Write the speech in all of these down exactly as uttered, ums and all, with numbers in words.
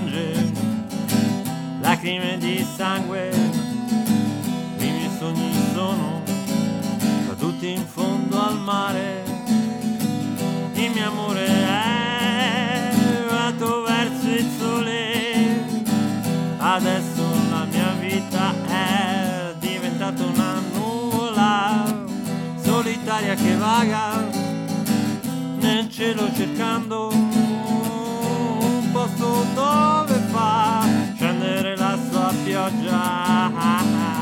piange lacrime di sangue, i miei sogni sono caduti in fondo al mare, il mio amore è volato verso il sole, adesso la mia vita è diventata una nuvola solitaria che vaga nel cielo cercando un posto dove fa scendere la sua pioggia.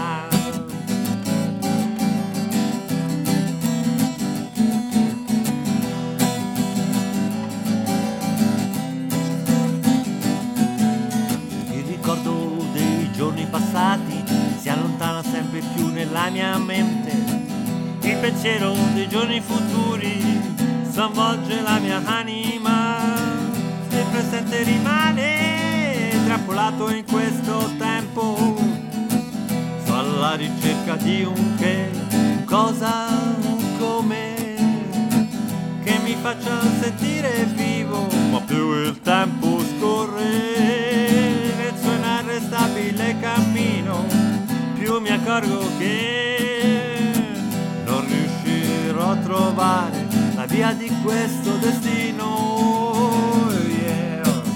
Il ricordo dei giorni passati si allontana sempre più nella mia mente, il pensiero dei giorni futuri s'avvolge la mia anima, il presente rimane trappolato in questo tempo, sto alla ricerca di un che, un cosa, un come, che mi faccia sentire vivo, ma più il tempo scorre nel suo inarrestabile cammino, più mi accorgo che non riuscirò a trovare la via di questo destino, yeah.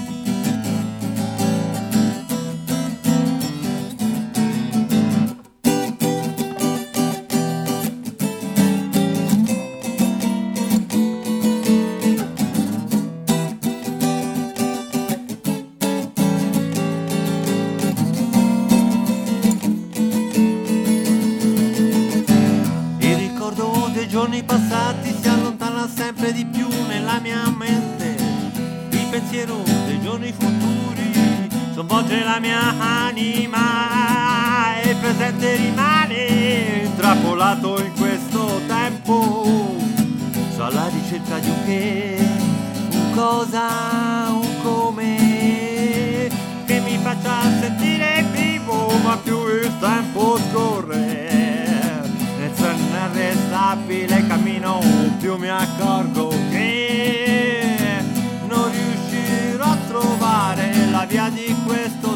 Il ricordo dei giorni passati si allontana sempre di più nella mia mente, il pensiero dei giorni futuri somvolge la mia anima e il presente rimane intrappolato in questo tempo, sto alla ricerca di un che, un cosa, un come, che mi faccia sentire vivo, ma più il tempo scorre nel suo inarrestabile cammino, più mi accorgo che non riuscirò a trovare la via di questo